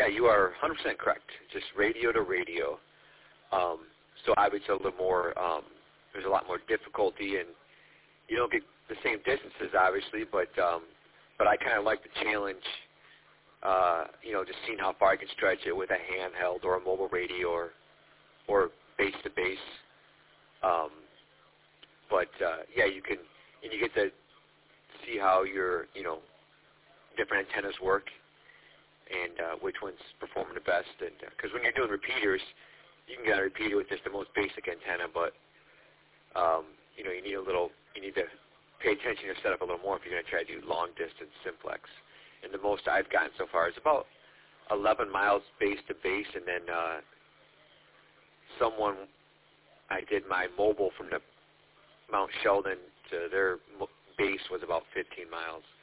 Yeah, you are 100% correct. Just radio to radio. So obviously a little more, there's a lot more difficulty, and you don't get the same distances, obviously, but I kind of like the challenge, just seeing how far I can stretch it with a handheld or a mobile radio or base-to-base. Yeah, you can, and you get to see how your, different antennas work and which one's performing the best. And because when you're doing repeaters, you can get a repeater with just the most basic antenna, but you need to pay attention to set up a little more if you're going to try to do long distance simplex. And the most I've gotten so far is about 11 miles base to base, and then I did my mobile from the Mount Sheldon to their base was about 15 miles.